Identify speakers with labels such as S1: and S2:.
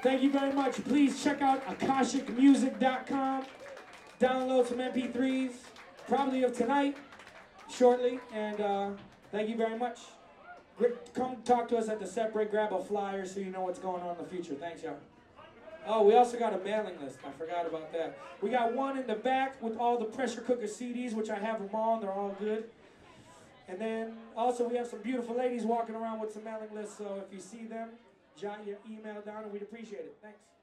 S1: Thank you very much. Please check out akashicmusic.com. Download some MP3s, probably of tonight, shortly. And thank you very much. Come talk to us at the set break. Grab a flyer so you know what's going on in the future. Thanks, y'all. Oh, we also got a mailing list. I forgot about that. We got one in the back with all the Pressure Cooker CDs, which I have them all. They're all good. And then also we have some beautiful ladies walking around with some mailing lists. So if you see them, jot your email down and we'd appreciate it. Thanks.